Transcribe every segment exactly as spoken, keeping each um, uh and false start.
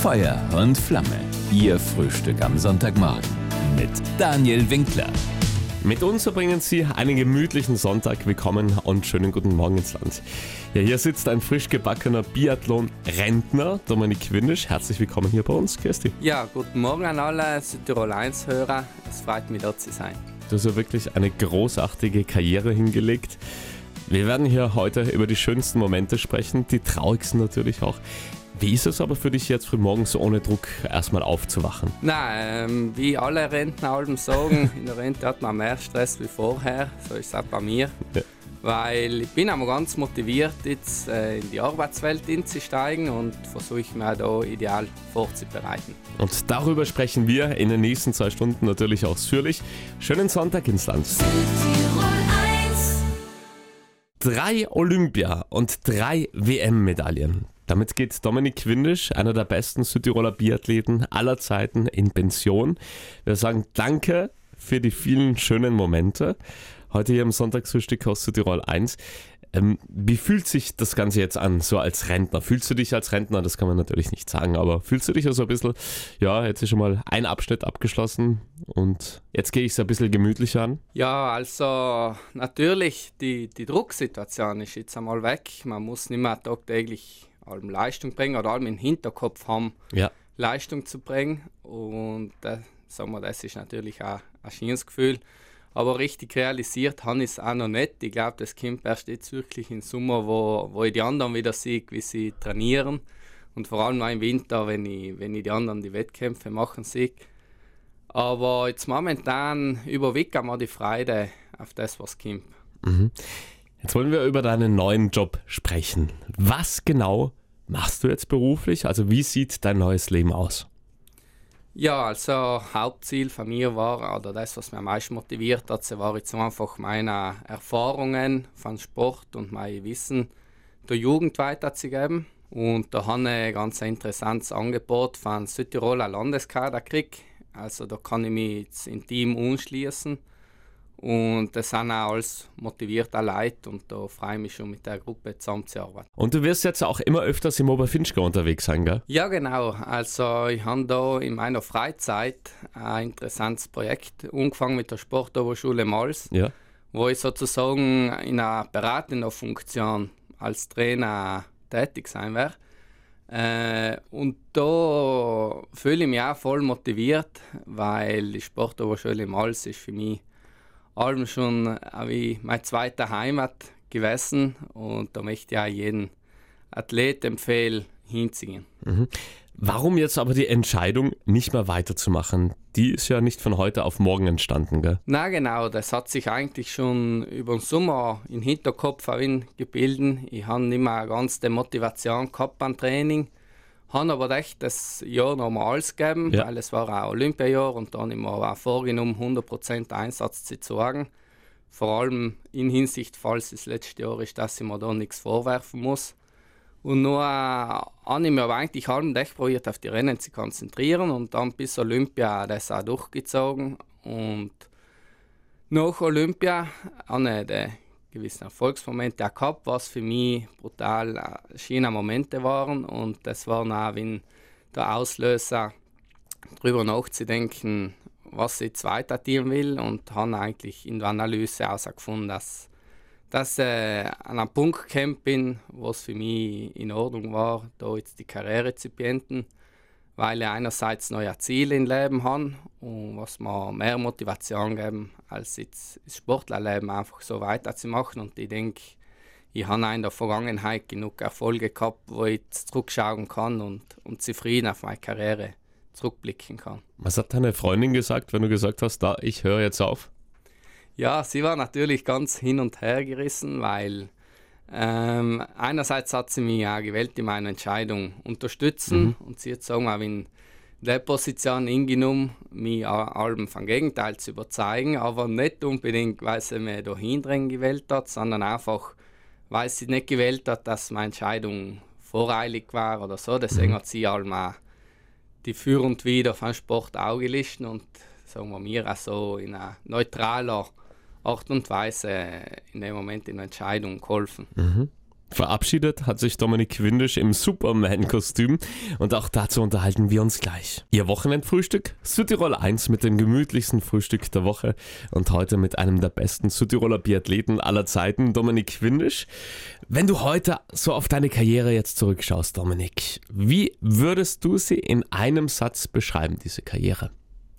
Feuer und Flamme. Ihr Frühstück am Sonntagmorgen mit Daniel Winkler. Mit uns verbringen Sie einen gemütlichen Sonntag. Willkommen und schönen guten Morgen ins Land. Ja, hier sitzt ein frisch gebackener Biathlon-Rentner, Dominik Windisch. Herzlich willkommen hier bei uns. Christi. Ja, guten Morgen an alle Südtirol eins Hörer. Es freut mich, dort zu sein. Du hast ja wirklich eine großartige Karriere hingelegt. Wir werden hier heute über die schönsten Momente sprechen, die traurigsten natürlich auch. Wie ist es aber für dich jetzt früh morgens so ohne Druck erstmal aufzuwachen? Nein, ähm, wie alle Rentner sagen, in der Rente hat man mehr Stress wie vorher. So ist es auch bei mir. Ja. Weil ich bin aber ganz motiviert, jetzt äh, in die Arbeitswelt einzusteigen und versuche mich auch da ideal vorzubereiten. Und darüber sprechen wir in den nächsten zwei Stunden natürlich ausführlich. Schönen Sonntag ins Land. Drei Olympia- und drei W M-Medaillen. Damit geht Dominik Windisch, einer der besten Südtiroler Biathleten aller Zeiten, in Pension. Wir sagen danke für die vielen schönen Momente. Heute hier im Sonntagsfrühstück aus Südtirol eins. Ähm, wie fühlt sich das Ganze jetzt an, so als Rentner? Fühlst du dich als Rentner? Das kann man natürlich nicht sagen, aber fühlst du dich also ein bisschen, ja, jetzt ist schon mal ein Abschnitt abgeschlossen und jetzt gehe ich es ein bisschen gemütlicher an? Ja, also natürlich, die, die Drucksituation ist jetzt einmal weg. Man muss nicht mehr tagtäglich allem Leistung bringen oder allem im Hinterkopf haben, ja. Leistung zu bringen. Und äh, sagen wir, das ist natürlich auch ein schönes Gefühl. Aber richtig realisiert habe ich es auch noch nicht. Ich glaube, das kommt erst jetzt wirklich im Sommer, wo, wo ich die anderen wieder sehe, wie sie trainieren. Und vor allem auch im Winter, wenn ich, wenn ich die anderen die Wettkämpfe machen sehe. Aber jetzt momentan überwiegt mir die Freude auf das, was kommt. Mhm. Jetzt wollen wir über deinen neuen Job sprechen. Was genau machst du jetzt beruflich? Also wie sieht dein neues Leben aus? Ja, also Hauptziel von mir war, oder das, was mich am meisten motiviert hat, war jetzt einfach meine Erfahrungen von Sport und mein Wissen der Jugend weiterzugeben. Und da habe ich ein ganz interessantes Angebot von Südtiroler Landeskader gekriegt. Also da kann ich mich jetzt im Team anschließen. Und das sind auch alles motivierte Leute und da freue ich mich schon, mit der Gruppe zusammenzuarbeiten. Und du wirst jetzt auch immer öfters im Oberfinchgau unterwegs sein, gell? Ja, genau. Also ich habe da in meiner Freizeit ein interessantes Projekt angefangen mit der Sportoberschule Mals, ja. Wo ich sozusagen in einer beratenden Funktion als Trainer tätig sein werde. Äh, und da fühle ich mich auch voll motiviert, weil die Sportoberschule Mals ist für mich allem schon wie meine zweite Heimat gewesen und da möchte ich auch jeden Athlet empfehlen, hinzugehen. Mhm. Warum jetzt aber die Entscheidung, nicht mehr weiterzumachen? Die ist ja nicht von heute auf morgen entstanden, gell? Na genau, das hat sich eigentlich schon über den Sommer im Hinterkopf gebildet. Ich habe nicht mehr ganz die Motivation gehabt beim Training. Habe aber echt das Jahr nochmal alles gegeben, ja. Weil es war ein Olympiajahr und dann habe ich mir auch vorgenommen, hundert Prozent Einsatz zu zeigen. Vor allem in Hinsicht, falls es das letzte Jahr ist, dass ich mir da nichts vorwerfen muss. Und nur äh, habe ich mir aber eigentlich halb echt probiert, auf die Rennen zu konzentrieren und dann bis Olympia das auch durchgezogen. Und nach Olympia habe ich die gewissen Erfolgsmomente auch gehabt, was für mich brutal äh, schöne Momente waren. Und das war auch wenn der Auslöser, darüber nachzudenken, was ich jetzt weiter tun will. Und habe eigentlich in der Analyse herausgefunden, dass dass ich äh, an einem Punkt gekommen bin, wo es für mich in Ordnung war, da jetzt die Karriere zu beenden, weil ich einerseits neue Ziele im Leben habe und was mir mehr Motivation geben, als jetzt das Sportlerleben einfach so weiterzumachen. Und ich denke, ich habe in der Vergangenheit genug Erfolge gehabt, wo ich jetzt zurückschauen kann und, und zufrieden auf meine Karriere zurückblicken kann. Was hat deine Freundin gesagt, wenn du gesagt hast, da, ich höre jetzt auf? Ja, sie war natürlich ganz hin und her gerissen, weil ähm, einerseits hat sie mich auch gewählt, in meiner Entscheidung unterstützen mhm. und sie hat sagen, auch in der Position hingenommen, mich allem vom Gegenteil zu überzeugen, aber nicht unbedingt, weil sie mich da hindrängen gewählt hat, sondern einfach, weil sie nicht gewählt hat, dass meine Entscheidung voreilig war oder so. Deswegen mhm. hat sie allem auch die Für und Wider vom Sport aufgelistet und sagen wir mir auch so in einer neutraler Art und Weise in dem Moment in der Entscheidung geholfen. Mhm. Verabschiedet hat sich Dominik Windisch im Superman-Kostüm und auch dazu unterhalten wir uns gleich. Ihr Wochenendfrühstück? Südtirol eins mit dem gemütlichsten Frühstück der Woche und heute mit einem der besten Südtiroler Biathleten aller Zeiten, Dominik Windisch. Wenn du heute so auf deine Karriere jetzt zurückschaust, Dominik, wie würdest du sie in einem Satz beschreiben, diese Karriere?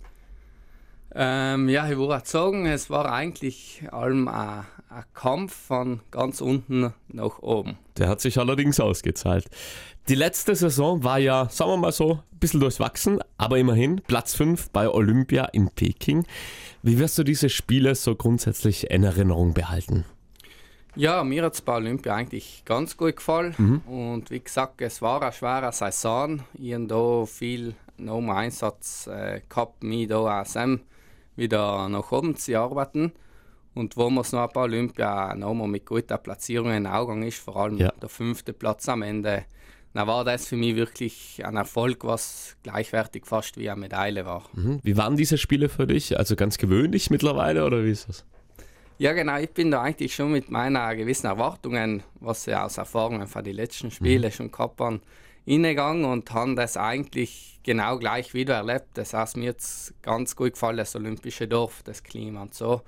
Ähm, ja, ich würde sagen, es war eigentlich allem ein, ein Kampf von ganz unten nach oben. Der hat sich allerdings ausgezahlt. Die letzte Saison war ja, sagen wir mal so, ein bisschen durchwachsen, aber immerhin Platz fünf bei Olympia in Peking. Wie wirst du diese Spiele so grundsätzlich in Erinnerung behalten? Ja, mir hat es bei Olympia eigentlich ganz gut gefallen. Mhm. Und wie gesagt, es war eine schwere Saison. Ich habe da viel noch mal Einsatz äh, gehabt, mich da auch wieder nach oben zu arbeiten. Und wo man es noch bei Olympia noch mal mit guten Platzierungen aufgegangen ist, vor allem ja. der fünfte Platz am Ende, dann war das für mich wirklich ein Erfolg, was gleichwertig fast wie eine Medaille war. Mhm. Wie waren diese Spiele für dich? Also ganz gewöhnlich mittlerweile oder wie ist das? Ja genau, ich bin da eigentlich schon mit meinen gewissen Erwartungen, was ich aus Erfahrungen von den letzten Spielen mhm. schon gehabt habe, hingegangen und habe das eigentlich genau gleich wieder erlebt. Das heißt, mir jetzt ganz gut gefallen, das olympische Dorf, das Klima und so.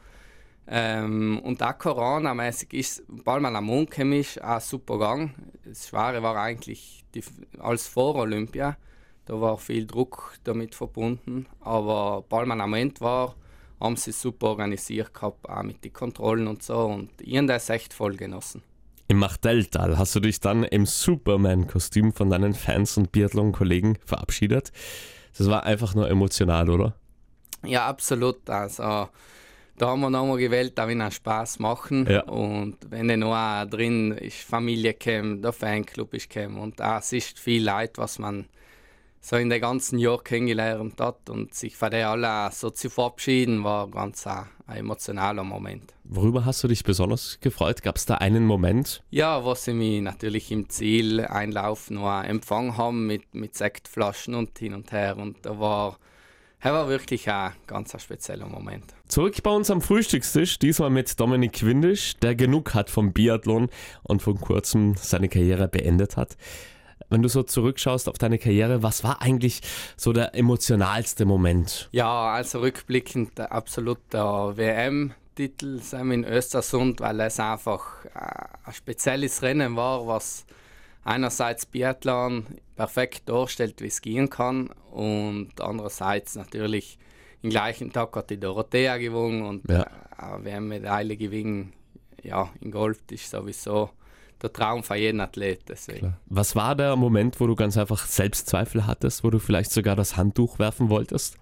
Ähm, und auch Corona-mäßig ist, weil man am Mond gekommen ist, auch super gegangen. Das Schwere war eigentlich die, als vor Olympia. Da war viel Druck damit verbunden. Aber weil man am Ende war, haben sie es super organisiert gehabt, auch mit den Kontrollen und so. Und ich habe das echt voll genossen. Im Machdeltal hast du dich dann im Superman-Kostüm von deinen Fans und Biathlon-Kollegen verabschiedet. Das war einfach nur emotional, oder? Ja, absolut. Also, da haben wir nochmal gewählt, da will einen Spaß machen. Ja. Und wenn dann noch drin ist, Familie gekommen, der Fanclub ist gekommen. Und auch, es ist viel Leid, was man so in den ganzen Jahren kennengelernt hat. Und sich von denen alle so zu verabschieden, war ganz ein, ein emotionaler Moment. Worüber hast du dich besonders gefreut? Gab es da einen Moment? Ja, wo sie mich natürlich im Zieleinlauf noch empfangen haben mit, mit Sektflaschen und hin und her. Und da war, das war wirklich ein ganz ein spezieller Moment. Zurück bei uns am Frühstückstisch, diesmal mit Dominik Windisch, der genug hat vom Biathlon und vor kurzem seine Karriere beendet hat. Wenn du so zurückschaust auf deine Karriere, was war eigentlich so der emotionalste Moment? Ja, also rückblickend absolut der W M-Titel in Östersund, weil es einfach ein spezielles Rennen war, was einerseits Biathlon perfekt darstellt, wie es gehen kann, und andererseits natürlich im gleichen Tag hat die Dorothea gewonnen und ja. eine W M-Medaille gewinnen. Ja, in Golf ist sowieso der Traum von jedem Athlet. Deswegen. Was war der Moment, wo du ganz einfach Selbstzweifel hattest, wo du vielleicht sogar das Handtuch werfen wolltest?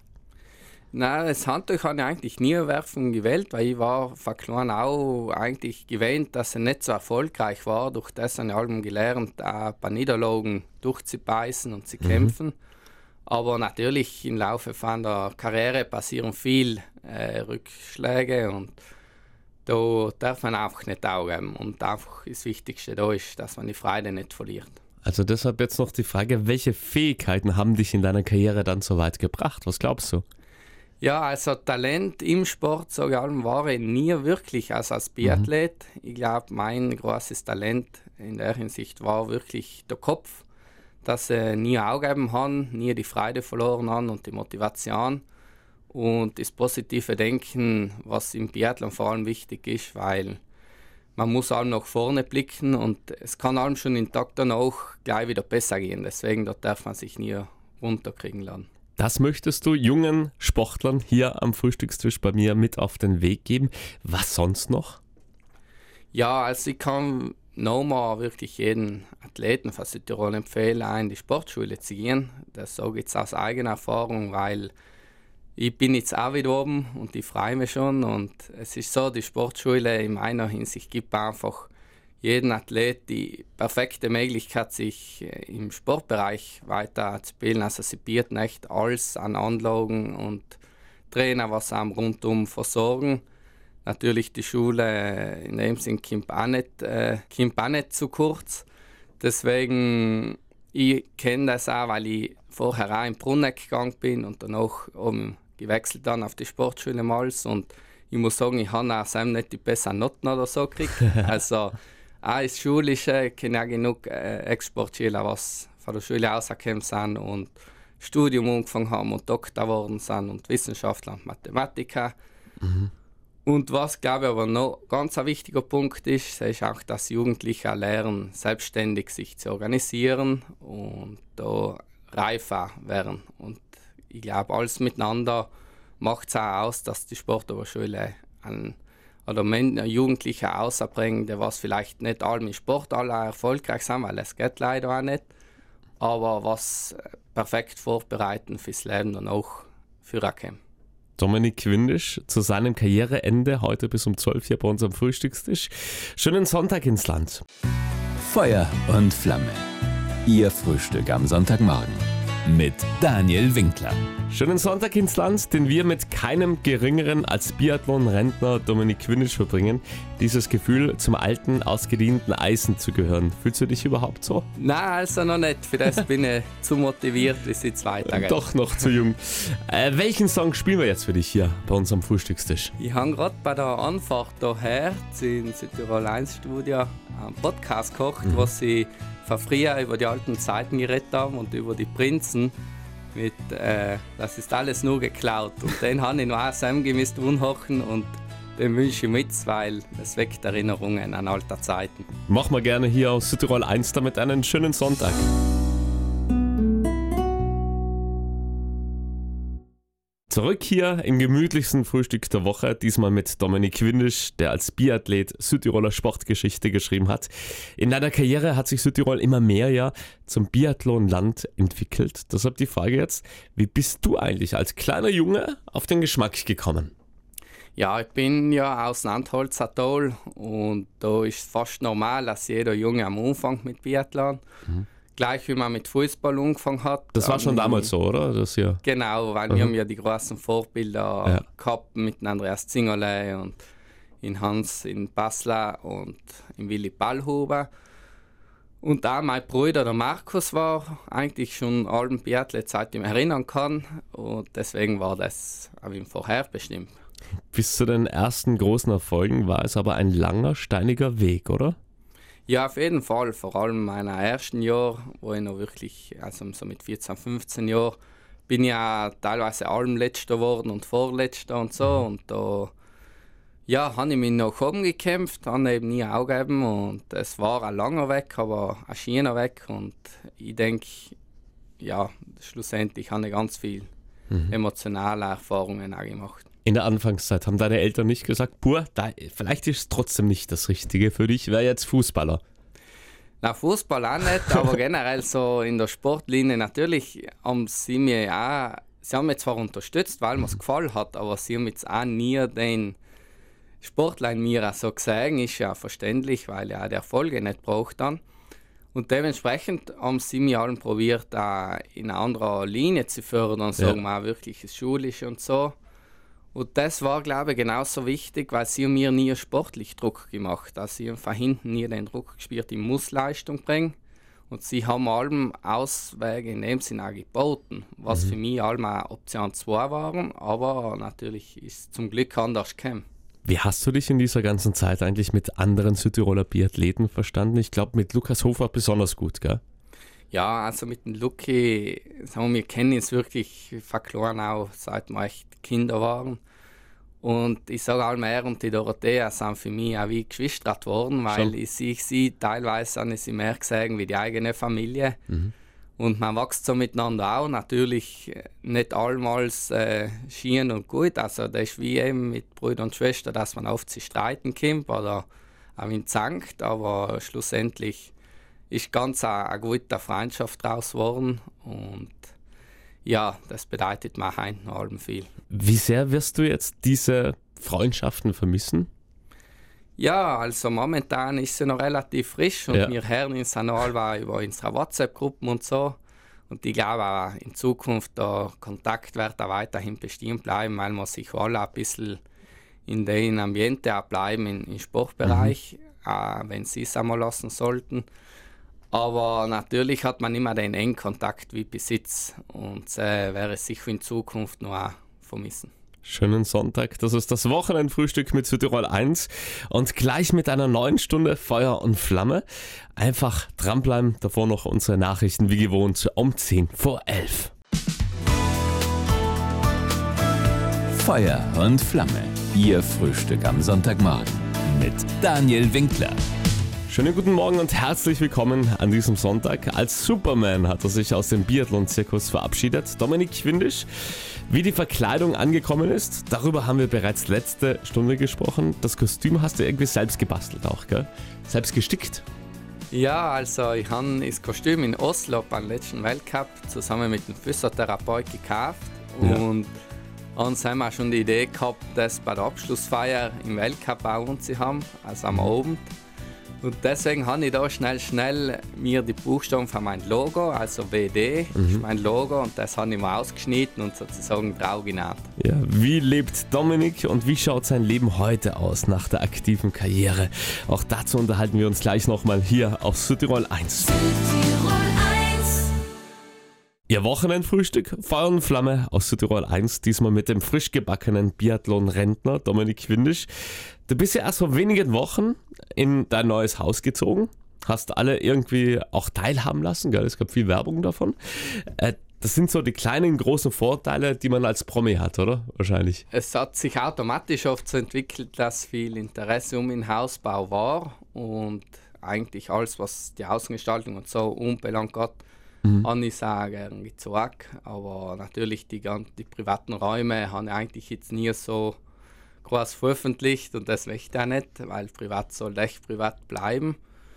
Nein, das Handtuch habe ich eigentlich nie werfen gewählt, weil ich war von klein auch eigentlich gewöhnt, dass er nicht so erfolgreich war. Durch das habe ich allem gelernt, ein paar Niederlagen durchzubeißen und zu kämpfen. Mhm. Aber natürlich im Laufe von der Karriere passieren viele äh, Rückschläge und da darf man einfach nicht aufgeben. Und einfach das Wichtigste da ist, dass man die Freude nicht verliert. Also deshalb jetzt noch die Frage, welche Fähigkeiten haben dich in deiner Karriere dann so weit gebracht? Was glaubst du? Ja, also Talent im Sport, sage ich allem, war ich nie wirklich. Also als Biathlet, mhm. ich glaube, mein großes Talent in der Hinsicht war wirklich der Kopf, dass ich nie aufgeben habe, nie die Freude verloren habe und die Motivation. Und das positive Denken, was im Biathlon vor allem wichtig ist, weil man muss allem nach vorne blicken und es kann allem schon in Tag danach gleich wieder besser gehen. Deswegen da darf man sich nie runterkriegen lassen. Das möchtest du jungen Sportlern hier am Frühstückstisch bei mir mit auf den Weg geben. Was sonst noch? Ja, also ich kann nochmal wirklich jeden Athleten von Südtirol empfehlen, in die Sportschule zu gehen. Das sage ich jetzt aus eigener Erfahrung, weil ich bin jetzt auch wieder oben und ich freue mich schon. Und es ist so, die Sportschule in meiner Hinsicht gibt einfach jedem Athlet die perfekte Möglichkeit, sich im Sportbereich weiterzubilden. Also sie bieten echt alles an Anlagen und Trainer, was einem rundum versorgen. Natürlich die Schule in dem Sinn kommt auch nicht, äh, kommt auch nicht zu kurz. Deswegen, ich kenne das auch, weil ich vorher auch in Bruneck gegangen bin und danach um, gewechselt dann auf die Sportschule Mals. Und ich muss sagen, ich habe auch nicht die besseren Noten oder so gekriegt. Also auch ins Schulische kenne ich auch genug äh, Ex-Sportschüler, was von der Schule rausgekommen sind und Studium angefangen haben und Doktor geworden sind und Wissenschaftler und Mathematiker. Mhm. Und was, glaube ich, aber noch ganz ein wichtiger Punkt ist, ist auch, dass Jugendliche lernen, selbstständig sich zu organisieren und da reifer werden. Und ich glaube, alles miteinander macht es auch aus, dass die Sportoberschule einen oder Jugendliche rausbringen, die was vielleicht nicht alle im Sport alle erfolgreich sind, weil es geht leider auch nicht, aber was perfekt vorbereiten fürs Leben und auch für Rakem. Dominik Quindisch zu seinem Karriereende heute bis um zwölf hier bei uns am Frühstückstisch. Schönen Sonntag ins Land. Feuer und Flamme. Ihr Frühstück am Sonntagmorgen mit Daniel Winkler. Schönen Sonntag ins Land, den wir mit keinem geringeren als Biathlon-Rentner Dominik Quindisch verbringen. Dieses Gefühl, zum alten, ausgedienten Eisen zu gehören. Fühlst du dich überhaupt so? Nein, also noch nicht. Für das bin ich zu motiviert, wie es jetzt weitergeht. Doch noch zu jung. Äh, welchen Song spielen wir jetzt für dich hier bei uns am Frühstückstisch? Ich habe gerade bei der Anfahrt hierher in Südtirol eins Studio einen Podcast gekocht, mhm. was sie von früher über die alten Zeiten geredet haben und über die Prinzen. Mit, äh, das ist alles nur geklaut. Und den habe ich noch auch zusammengemisst unhochen und den wünsche ich mit, weil es weckt Erinnerungen an alte Zeiten. Machen wir gerne hier aus Südtirol eins damit einen schönen Sonntag. Zurück hier im gemütlichsten Frühstück der Woche, diesmal mit Dominik Quindisch, der als Biathlet Südtiroler Sportgeschichte geschrieben hat. In deiner Karriere hat sich Südtirol immer mehr ja zum Biathlonland entwickelt. Deshalb die Frage jetzt, wie bist du eigentlich als kleiner Junge auf den Geschmack gekommen? Ja, ich bin ja aus Nantholz Atoll und da ist es fast normal, dass jeder Junge am Anfang mit Biathlon. Mhm. Gleich wie man mit Fußball angefangen hat. Das war schon damals so, oder? Das hier. Genau, weil mhm. wir haben ja die großen Vorbilder ja. gehabt mit Andreas Zingerle und in Hans in Basler und in Willi Ballhuber. Und auch mein Bruder, der Markus, war eigentlich schon allen Biathlet, seit ich mich erinnern kann. Und deswegen war das auch ihm vorher bestimmt. Bis zu den ersten großen Erfolgen war es aber ein langer, steiniger Weg, oder? Ja, auf jeden Fall. Vor allem in meinen ersten Jahren, wo ich noch wirklich, also so mit vierzehn, fünfzehn Jahren, bin ich ja teilweise allem Letzter geworden und Vorletzter und so. Und da ja, habe ich mich noch oben gekämpft, habe eben nie aufgegeben. Und es war ein langer Weg, aber ein schöner Weg. Und ich denke, ja, schlussendlich habe ich ganz viele mhm. emotionale Erfahrungen auch gemacht. In der Anfangszeit haben deine Eltern nicht gesagt, Pur, da, vielleicht ist es trotzdem nicht das Richtige für dich, wäre jetzt Fußballer. Na, Fußball auch nicht, aber generell so in der Sportlinie natürlich haben sie mir auch, sie haben mich zwar unterstützt, weil mir es gefallen hat, aber sie haben jetzt auch nie den Sportler in mir so gesehen, ist ja verständlich, weil ja die Erfolge nicht braucht dann. Und dementsprechend haben sie mir allen probiert, auch in eine andere Linie zu fördern, sagen wir auch wirklich das Schulische und so. Und das war, glaube ich, genauso wichtig, weil sie mir nie sportlich Druck gemacht haben. Sie haben von hinten nie den Druck gespürt, ich muss Leistung bringen. Und sie haben allem Auswege in dem Sinne auch geboten, was mhm. für mich allem auch Option zwei waren. Aber natürlich ist es zum Glück anders gekommen. Wie hast du dich in dieser ganzen Zeit eigentlich mit anderen Südtiroler Biathleten verstanden? Ich glaube, mit Lukas Hofer besonders gut, gell? Ja, also mit dem Luki, sagen wir, kennen uns wirklich verloren auch, seit wir echt Kinder waren. Und ich sage auch mehr, und die Dorothea sind für mich auch wie Geschwister geworden, weil Schon. ich sehe sie teilweise habe ich sie mehr gesehen wie die eigene Familie. Mhm. Und man wächst so miteinander auch. Natürlich nicht allmals äh, schien und gut. Also das ist wie eben mit Brüdern und Schwestern, dass man oft sich streiten kommt oder auch in zankt, aber schlussendlich ist ganz eine, eine gute Freundschaft daraus geworden und ja, das bedeutet mir heute noch allem viel. Wie sehr wirst du jetzt diese Freundschaften vermissen? Ja, also momentan ist sie noch relativ frisch und ja. wir hören uns auch noch über unsere WhatsApp-Gruppen und so. Und ich glaube auch in Zukunft der Kontakt wird auch weiterhin bestehen bleiben, weil wir sich alle ein bisschen in dem Ambiente auch bleiben, im Sportbereich, mhm. äh, wenn sie es einmal lassen sollten. Aber natürlich hat man immer den engen Kontakt wie bis jetzt und äh, wäre sicher in Zukunft noch auch vermissen. Schönen Sonntag. Das ist das Wochenendfrühstück mit Südtirol eins und gleich mit einer neuen Stunde Feuer und Flamme. Einfach dranbleiben, davor noch unsere Nachrichten wie gewohnt um zehn vor elf. Feuer und Flamme. Ihr Frühstück am Sonntagmorgen mit Daniel Winkler. Schönen guten Morgen und herzlich willkommen an diesem Sonntag. Als Superman hat er sich aus dem Biathlon-Zirkus verabschiedet. Dominik Windisch, wie die Verkleidung angekommen ist, darüber haben wir bereits letzte Stunde gesprochen. Das Kostüm hast du irgendwie selbst gebastelt auch, gell? Selbst gestickt? Ja, also ich habe das Kostüm in Oslo beim letzten Weltcup zusammen mit dem Physiotherapeut gekauft. Ja. Und uns haben wir schon die Idee gehabt, das bei der Abschlussfeier im Weltcup auch zu haben, also am Abend. Und deswegen habe ich da schnell, schnell mir die Buchstaben von meinem Logo, also W D, mhm. ist mein Logo, und das habe ich mir ausgeschnitten und sozusagen drauf genäht. Ja, wie lebt Dominik und wie schaut sein Leben heute aus nach der aktiven Karriere? Auch dazu unterhalten wir uns gleich nochmal hier auf Südtirol eins. Südtirol eins. Ihr Wochenendfrühstück, Feuer und Flamme aus Südtirol eins, diesmal mit dem frisch gebackenen Biathlon-Rentner Dominik Windisch. Du bist ja erst vor wenigen Wochen in dein neues Haus gezogen, hast alle irgendwie auch teilhaben lassen, gell? Es gab viel Werbung davon. Äh, das sind so die kleinen, großen Vorteile, die man als Promi hat, oder? Wahrscheinlich. Es hat sich automatisch oft so entwickelt, dass viel Interesse um den Hausbau war und eigentlich alles, was die Außengestaltung und so unbelangt hat, mhm. habe ich auch gerne gezogen. Aber natürlich die, die privaten Räume habe ich eigentlich jetzt nie so groß veröffentlicht und das möchte ich auch nicht, weil privat soll echt privat bleiben.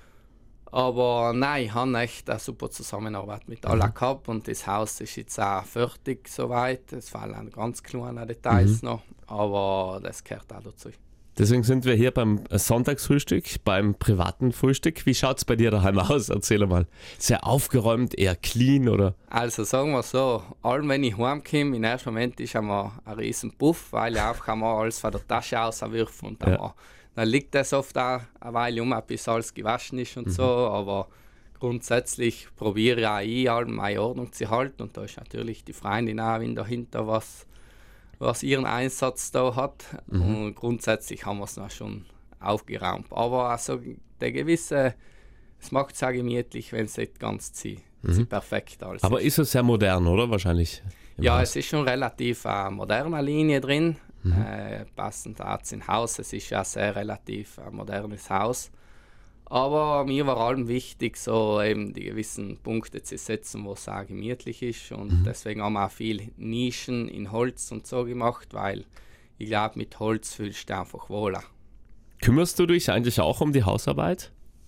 Aber nein, ich habe echt eine super Zusammenarbeit mit allen mhm. gehabt und das Haus ist jetzt auch fertig soweit. Es fallen ganz kleine Details mhm. noch, aber das gehört auch dazu. Deswegen sind wir hier beim Sonntagsfrühstück, beim privaten Frühstück. Wie schaut es bei dir daheim aus? Erzähl mal. Sehr aufgeräumt, eher clean, oder? Also sagen wir so, allem wenn ich heimkomme, im ersten Moment ist einmal ein riesen Puff, weil ich einfach einmal alles von der Tasche rauswirfe und dann, ja. dann liegt das oft auch eine Weile um, bis alles gewaschen ist und mhm. so, aber grundsätzlich probiere ich auch ich, allem meine Ordnung zu halten und da ist natürlich die Freundin auch, wenn dahinter was was ihren Einsatz da hat. Mhm. Und grundsätzlich haben wir es noch schon aufgeräumt. Aber also der gewisse, es macht es auch gemütlich, wenn es nicht ganz zieht. Mhm. perfekt alles. Aber ist es sehr modern, oder? Wahrscheinlich. Ja, Haus. Es ist schon relativ eine moderne Linie drin. Mhm. Äh, passend auch zum Haus. Es ist ja ein sehr relativ ein modernes Haus. Aber mir war allem wichtig, so eben die gewissen Punkte zu setzen, wo es auch gemütlich ist. Und mhm. deswegen haben wir auch viel Nischen in Holz und so gemacht, weil ich glaube, mit Holz fühlst du dich einfach wohler. Kümmerst du dich eigentlich auch um die Hausarbeit?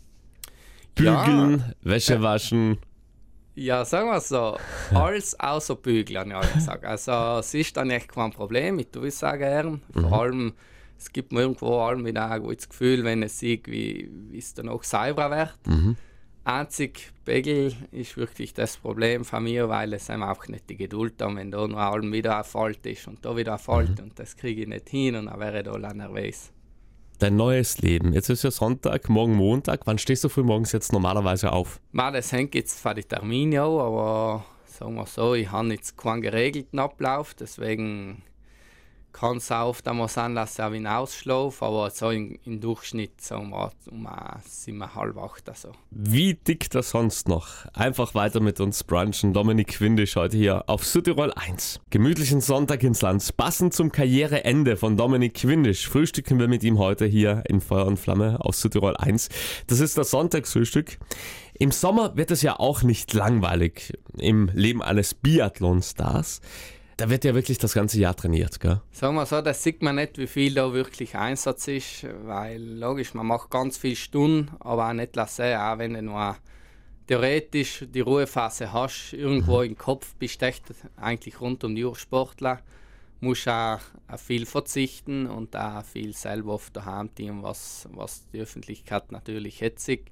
Bügeln, ja. Wäsche waschen? Ja, sagen wir so, alles außer Bügeln, habe ich gesagt. Also es ist dann echt kein Problem, ich tue es auch gern. Vor mhm. allem, es gibt mir irgendwo allem wieder ein gutes Gefühl, wenn es sieht, wie, wie es dann auch sauber wird. Mhm. Einzig Pegel ist wirklich das Problem von mir, weil es einfach auch nicht die Geduld haben, wenn da noch allem wieder ein Fault ist und da wieder ein Fault mhm. und das kriege ich nicht hin und dann wäre ich da nervös. Dein neues Leben. Jetzt ist ja Sonntag, morgen Montag. Wann stehst du früh morgens jetzt normalerweise auf? Man, das hängt jetzt von den Terminen an, aber sagen wir so, ich habe jetzt keinen geregelten Ablauf, deswegen kann es auch oft einmal sein, dass ich auch hinausschlafe, aber so im, im Durchschnitt sagen wir, um sieben, halb acht. Also. Wie tickt das sonst noch? Einfach weiter mit uns brunchen. Dominik Windisch heute hier auf Südtirol eins. Gemütlichen Sonntag ins Land. Passend zum Karriereende von Dominik Windisch frühstücken wir mit ihm heute hier in Feuer und Flamme auf Südtirol eins. Das ist das Sonntagsfrühstück. Im Sommer wird es ja auch nicht langweilig im Leben eines Biathlon-Stars. Da wird ja wirklich das ganze Jahr trainiert, gell? Sagen wir so, das sieht man nicht, wie viel da wirklich Einsatz ist, weil logisch, man macht ganz viele Stunden, aber auch nicht lassen, auch wenn du nur theoretisch die Ruhephase hast, irgendwo mhm. im Kopf bist du echt eigentlich rund um die Uhr Sportler, musst auch auf viel verzichten und auch viel selber auf daheim tun, was, was die Öffentlichkeit natürlich hetzig.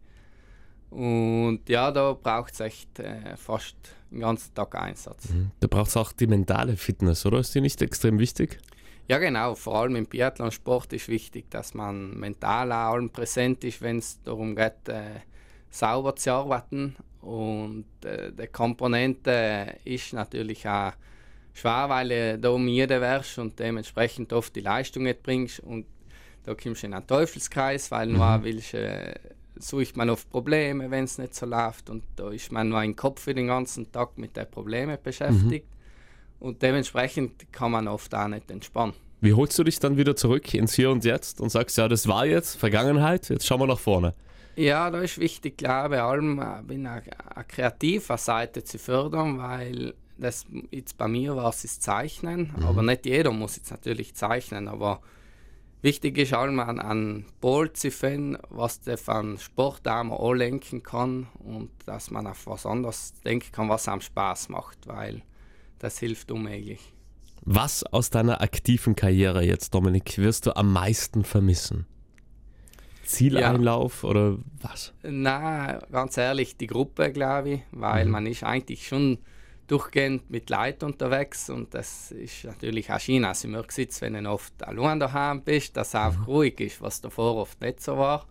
Und ja, da braucht es echt äh, fast den ganzen Tag Einsatz. Mhm. Da braucht es auch die mentale Fitness, oder? Ist die nicht extrem wichtig? Ja genau, vor allem im Biathlonsport ist wichtig, dass man mental auch allem präsent ist, wenn es darum geht, äh, sauber zu arbeiten. Und äh, die Komponente ist natürlich auch schwer, weil du da müde wärst und dementsprechend oft die Leistung nicht bringst. Und da kommst du in einen Teufelskreis, weil mhm. nur willst, äh, sucht man oft Probleme, wenn es nicht so läuft. Und da ist man nur im Kopf den ganzen Tag mit den Problemen beschäftigt. Mhm. Und dementsprechend kann man oft auch nicht entspannen. Wie holst du dich dann wieder zurück ins Hier und Jetzt und sagst, ja, das war jetzt Vergangenheit, jetzt schauen wir nach vorne? Ja, da ist wichtig, glaube ich, allem eine, eine kreative Seite zu fördern, weil das jetzt bei mir war es das Zeichnen, mhm. aber nicht jeder muss jetzt natürlich zeichnen, aber wichtig ist allem an, an Pol zu finden, was der von Sport auch anlenken kann und dass man auf was anderes denken kann, was einem Spaß macht, weil das hilft unmöglich. Was aus deiner aktiven Karriere jetzt, Dominik, wirst du am meisten vermissen? Zieleinlauf ja. oder was? Nein, ganz ehrlich, die Gruppe, glaube ich, weil mhm. man ist eigentlich schon durchgehend mit Leuten unterwegs und das ist natürlich auch schön, als ich mir sitze, wenn du oft allein daheim bist, dass es einfach mhm. ruhig ist, was davor oft nicht so war.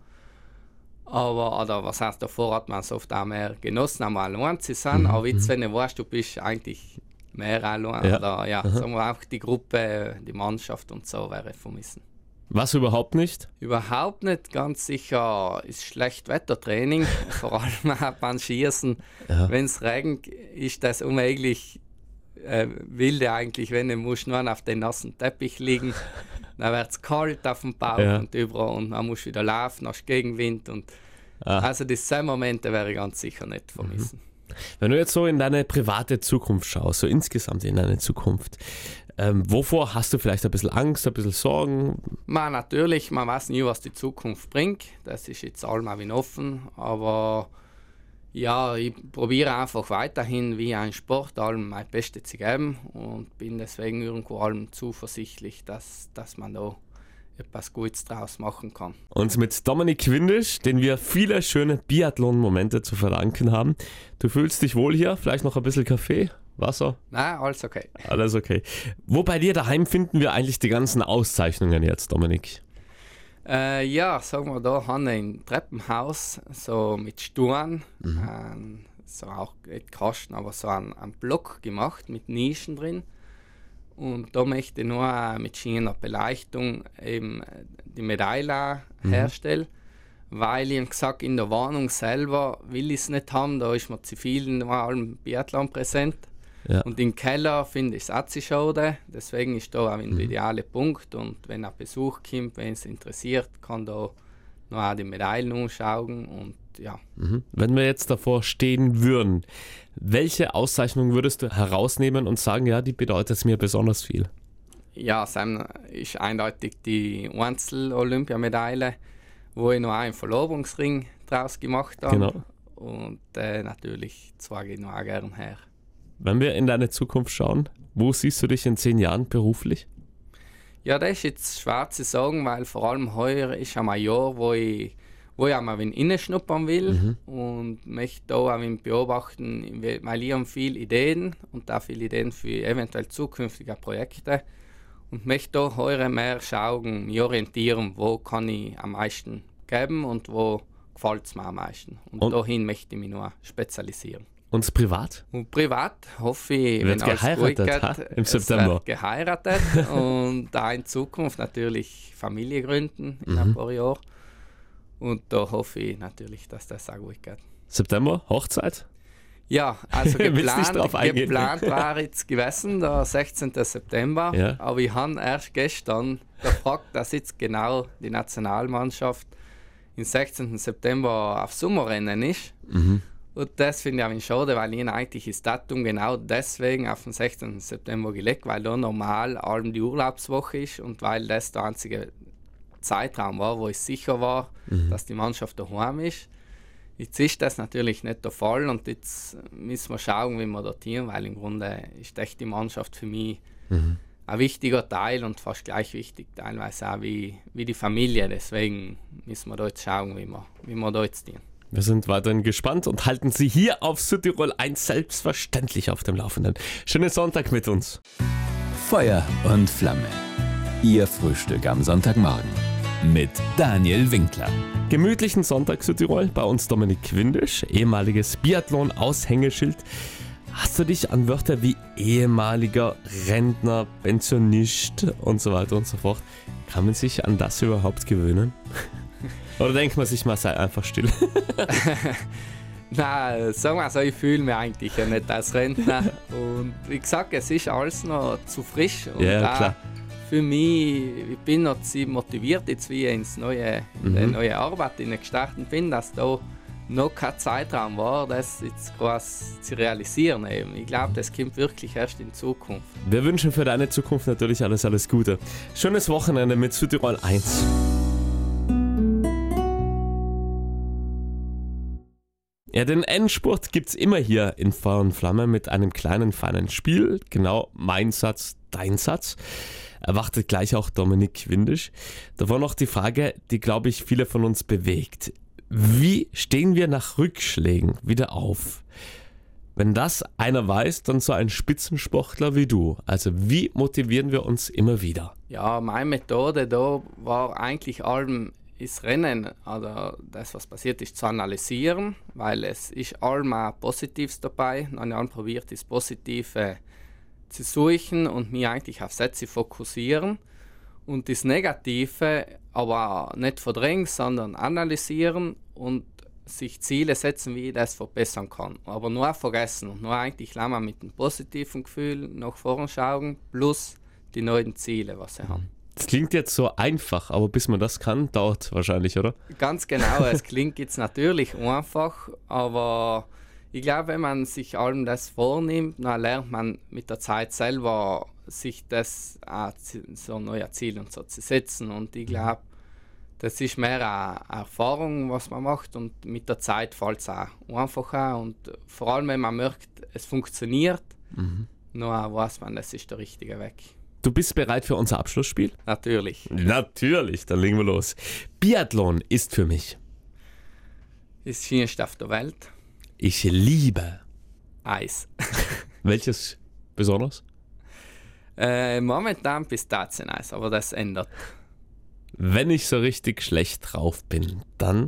Aber, oder was heißt, davor hat man es oft auch mehr genossen, einmal allein zu sein, mhm. aber jetzt, wenn du weißt, du bist eigentlich mehr allein, ja. oder ja, sagen wir einfach die Gruppe, die Mannschaft und so wäre vermissen. Was überhaupt nicht? Überhaupt nicht, ganz sicher ist Schlechtwettertraining, vor allem auch beim Schießen. Ja. Wenn es regnet, ist das unmöglich äh, wilde eigentlich, wenn du musst nur auf den nassen Teppich liegen, dann wird es kalt auf dem Bauch ja. und überall und dann musst du wieder laufen, hast Gegenwind. Und ah. Also diese Momente wäre ich ganz sicher nicht vermissen. Mhm. Wenn du jetzt so in deine private Zukunft schaust, so insgesamt in deine Zukunft, ähm, wovor hast du vielleicht ein bisschen Angst, ein bisschen Sorgen? Man, natürlich, man weiß nie, was die Zukunft bringt. Das ist jetzt allem offen. Aber ja, ich probiere einfach weiterhin wie ein Sport allem mein Bestes zu geben und bin deswegen irgendwo allem zuversichtlich, dass, dass man da etwas Gutes draus machen kann. Und mit Dominik Quindisch, den wir viele schöne Biathlon-Momente zu verdanken haben. Du fühlst dich wohl hier? Vielleicht noch ein bisschen Kaffee? Wasser? Nein, alles okay. Alles okay. Wo bei dir daheim finden wir eigentlich die ganzen Auszeichnungen jetzt, Dominik? Äh, ja, sagen wir da, haben wir ein Treppenhaus, so mit Stuhren, mhm. ähm, so auch nicht Kasten, aber so einen, einen Block gemacht mit Nischen drin. Und da möchte ich nur mit schöner Beleuchtung eben die Medaille mhm. herstellen, weil ich gesagt in der Warnung selber will ich es nicht haben, da ist mir zu viel in allem Biathlon präsent. Ja. Und im Keller finde ich es auch zu schade, deswegen ist da auch ein mhm. idealer Punkt und wenn ein Besuch kommt, wenn es interessiert, kann da noch auch die Medaillen anschauen und ja. Mhm. Wenn wir jetzt davor stehen würden, welche Auszeichnung würdest du herausnehmen und sagen, ja, die bedeutet mir besonders viel? Ja, es ist eindeutig die Einzel-Olympiamedaille, wo ich noch einen Verlobungsring draus gemacht habe. Genau. Und äh, natürlich zeige ich noch auch gern her. Wenn wir in deine Zukunft schauen, wo siehst du dich in zehn Jahren beruflich? Ja, das ist jetzt schwer zu sagen, weil vor allem heuer ist ein Jahr, wo ich wo ich auch mal reinschnuppern will mhm. und möchte da auch beobachten, weil ich habe viele Ideen und auch viele Ideen für eventuell zukünftige Projekte und möchte da heuer mehr schauen, mich orientieren, wo kann ich am meisten geben und wo gefällt es mir am meisten. Und, und dahin möchte ich mich nur spezialisieren. Und privat? Und privat hoffe ich, wird wenn alles geheiratet, gut geht, ha? Im September. Wird geheiratet und da in Zukunft natürlich Familie gründen in mhm. ein paar Jahren. Und da hoffe ich natürlich, dass das auch gut geht. September, Hochzeit? Ja, also geplant, geplant war jetzt gewesen, der sechzehnten September. Ja. Aber ich habe erst gestern gefragt, dass jetzt genau die Nationalmannschaft am sechzehnten September auf Sommerrennen ist. Mhm. Und das finde ich auch schade, weil ich eigentlich das Datum genau deswegen auf den sechzehnten September gelegt, weil da normal allem die Urlaubswoche ist und weil das der einzige Zeitraum war, wo ich sicher war, mhm. dass die Mannschaft daheim ist. Jetzt ist das natürlich nicht der Fall und jetzt müssen wir schauen, wie wir dorthin, weil im Grunde ist echt die Mannschaft für mich mhm. ein wichtiger Teil und fast gleich wichtig, teilweise auch wie, wie die Familie. Deswegen müssen wir da jetzt schauen, wie wir, wie wir da jetzt tun. Wir sind weiterhin gespannt und halten Sie hier auf Südtirol eins selbstverständlich auf dem Laufenden. Schönen Sonntag mit uns. Feuer und Flamme. Ihr Frühstück am Sonntagmorgen mit Daniel Winkler. Gemütlichen Sonntag Südtirol, bei uns Dominik Quindisch, ehemaliges Biathlon-Aushängeschild. Hast du dich an Wörter wie ehemaliger, Rentner, Pensionist und so weiter und so fort, kann man sich an das überhaupt gewöhnen? Oder denkt man sich, man sei einfach still? Nein, sagen wir so, ich fühle mich eigentlich ja nicht als Rentner. Und wie gesagt, es ist alles noch zu frisch. Und Ja, auch klar. für mich, ich bin noch ziemlich motiviert, jetzt wie ich ins neue, in die Mhm. neue Arbeit gestartet bin, dass da noch kein Zeitraum war, das jetzt quasi zu realisieren. Eben. Ich glaube, das kommt wirklich erst in Zukunft. Wir wünschen für deine Zukunft natürlich alles, alles Gute. Schönes Wochenende mit Südtirol eins. Ja, den Endspurt gibt's immer hier in Feuer und Flamme mit einem kleinen, feinen Spiel. Genau, mein Satz, dein Satz. Erwartet gleich auch Dominik Windisch. Davor noch die Frage, die, glaube ich, viele von uns bewegt. Wie stehen wir nach Rückschlägen wieder auf? Wenn das einer weiß, dann so ein Spitzensportler wie du. Also wie motivieren wir uns immer wieder? Ja, meine Methode da war eigentlich allem das Rennen, oder das, was passiert ist, zu analysieren, weil es ist allem auch Positives dabei. Dann habe ich probiert, das Positive zu suchen und mich eigentlich auf Sätze fokussieren und das Negative aber nicht verdrängen, sondern analysieren und sich Ziele setzen, wie ich das verbessern kann. Aber nur vergessen und nur eigentlich lange mit einem positiven Gefühl nach vorne schauen, plus die neuen Ziele, was sie haben. Das klingt jetzt so einfach, aber bis man das kann, dauert wahrscheinlich, oder? Ganz genau, es klingt jetzt natürlich einfach, aber ich glaube, wenn man sich allem das vornimmt, dann lernt man mit der Zeit selber, sich das auch so neue Ziele und so zu setzen. Und ich glaube, das ist mehr eine Erfahrung, was man macht, und mit der Zeit fällt es auch einfacher. Und vor allem, wenn man merkt, es funktioniert, Mhm. dann weiß man, das ist der richtige Weg. Du bist bereit für unser Abschlussspiel? Natürlich. Natürlich, dann legen wir los. Biathlon ist für mich. Das Schönste auf der Welt. Ich liebe. Eis. Welches besonders? Äh, momentan Pistazieneis, aber das ändert. Wenn ich so richtig schlecht drauf bin, dann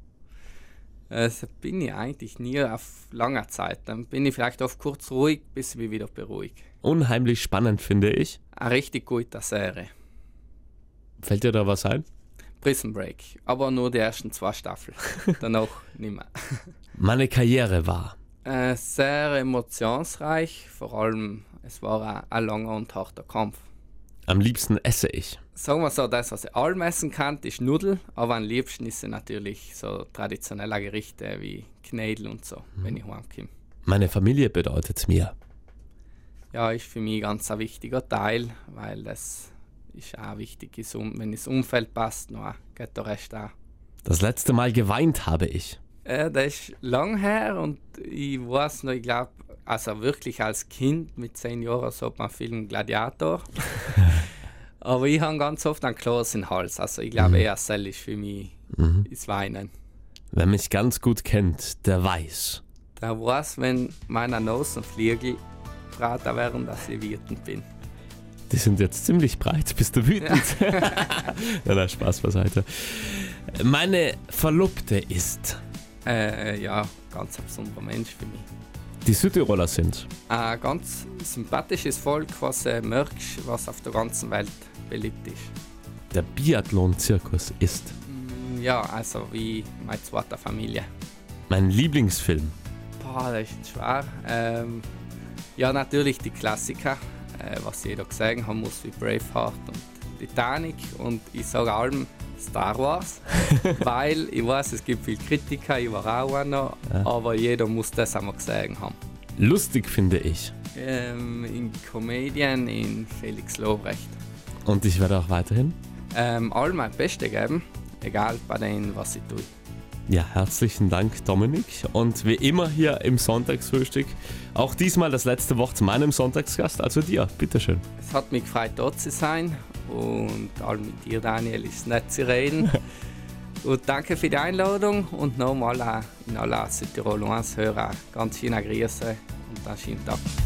Das bin ich eigentlich nie auf langer Zeit. Dann bin ich vielleicht oft kurz ruhig, bis ich mich wieder beruhige. unheimlich spannend, finde ich. Eine richtig gute Serie. Fällt dir da was ein? Prison Break. Aber nur die ersten zwei Staffeln. Danach nicht mehr. Meine Karriere war. Äh, sehr emotionsreich. Vor allem, es war ein, ein langer und harter Kampf. Am liebsten esse ich. Sagen wir so, das, was ich allem essen kann, ist Nudel. Aber am liebsten ist es natürlich so traditionelle Gerichte wie Knädel und so, mhm. wenn ich heimkomme. Meine Familie bedeutet mir. Ja, ist für mich ganz ein wichtiger Teil, weil das ist auch wichtig, ist, wenn das Umfeld passt, dann geht der Rest auch. Das letzte Mal geweint habe ich. Äh, das ist lang her und ich weiß noch, ich glaube, also wirklich als Kind mit zehn Jahren so hat man Film Gladiator. Aber ich habe ganz oft einen Kloß im Hals. Also ich glaube, Mhm. eher das ist für mich Mhm. das Weinen. Wer mich ganz gut kennt, der weiß. Der weiß, wenn meine Nasenflügel breiter wären, dass ich wütend bin. Die sind jetzt ziemlich breit. Bist du wütend? Na, na, Spaß beiseite. Meine Verlobte ist. Äh, ja, ganz ein besonderer Mensch für mich. Die Südtiroler sind. Ein ganz sympathisches Volk, was du merkst, was auf der ganzen Welt beliebt ist. Der Biathlon-Zirkus ist. Mm, Ja, also wie meine zweite Familie. Mein Lieblingsfilm. Boah, das ist schwer. Ähm, ja, natürlich die Klassiker, äh, was jeder gesehen haben muss, wie Braveheart und Titanic. Und ich sage allem Star Wars, weil ich weiß, es gibt viele Kritiker, ich war auch einer, Ja. aber jeder muss das einmal gesehen haben. Lustig finde ich. Ähm, in Comedian, in Felix Lobrecht. Und ich werde auch weiterhin. Ähm, all mein Bestes geben, egal bei denen, was ich tue. Ja, herzlichen Dank, Dominik. Und wie immer hier im Sonntagsfrühstück, auch diesmal das letzte Wort zu meinem Sonntagsgast, also dir. Bitteschön. Es hat mich gefreut, dort zu sein. Und all mit dir, Daniel, ist nett zu reden. Und danke für die Einladung. Und nochmal in aller Südtirol eins Hörer ganz schöne Grüße und einen schönen Tag.